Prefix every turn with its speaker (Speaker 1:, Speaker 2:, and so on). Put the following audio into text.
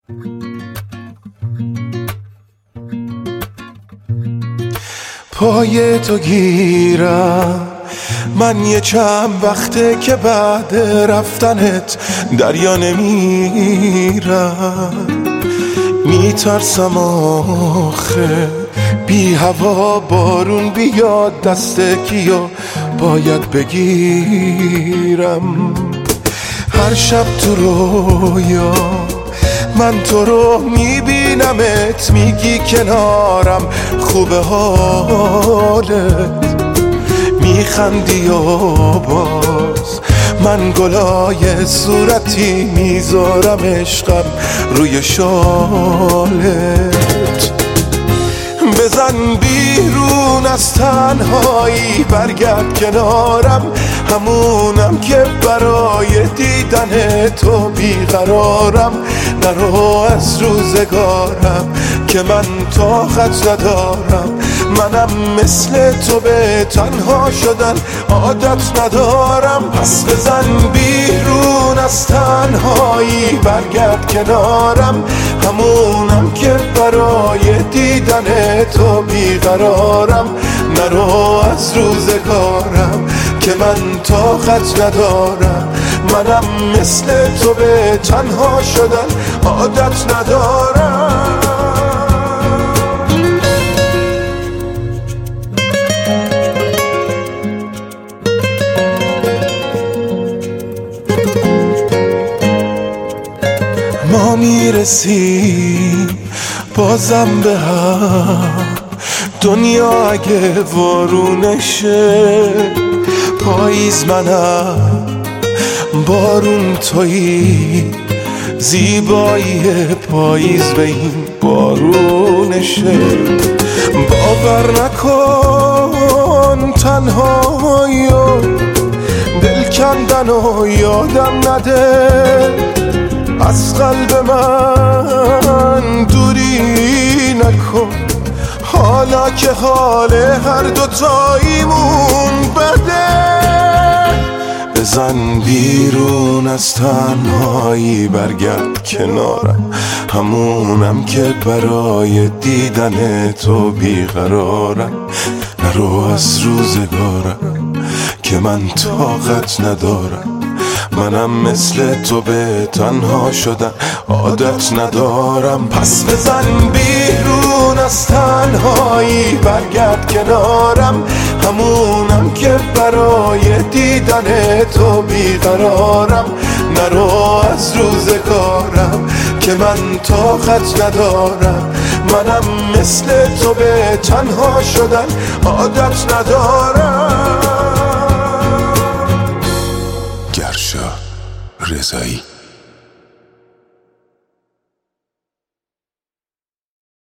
Speaker 1: پای تو گیرم من یه چند وقته که بعد رفتنت دریا نمیرم، میترسم آخه بی هوا بارون بیاد دست کیو باید بگیرم. هر شب تو رویا من تو رو میبینمت، میگی کنارم خوبه حالت، میخندی و باز من گلای صورتی میذارم عشقم روی شالت. بزن بیرون از تنهایی برگرد کنارم، همونم که برای دیدن تو بیقرارم. نرو از روزگارم که من طاقت ندارم، منم مثل تو به تنها شدن عادت ندارم. پس بزن بیرون از تنهایی برگرد کنارم، همونم که برای دیدن تو بیقرارم. نرو از روزگارم که من طاقت ندارم، منم مثل تو به تنها شدن عادت ندارم. ما میرسیم بازم به هم، دنیا اگه وارونشه پاییز منم بارون تویی، زیبایی پاییز به این بارونشه. باور نکن تنهایی و دل کندن و یادم نده، از قلب من دوری نکن حالا که حال هر دوتاییمون بده. بزن بیرون از تنهایی برگرد کنارم، همونم که برای دیدن تو بیقرارم. نرو از روزگارم که من طاقت ندارم، منم مثل تو به تنها شدن عادت ندارم. پس بزن بیرون از تنهایی برگرد کنارم، همونم که برای دیدن تو بیقرارم. نرو از روزگارم که من طاقت ندارم، منم مثل تو به تنها شدن عادت ندارم.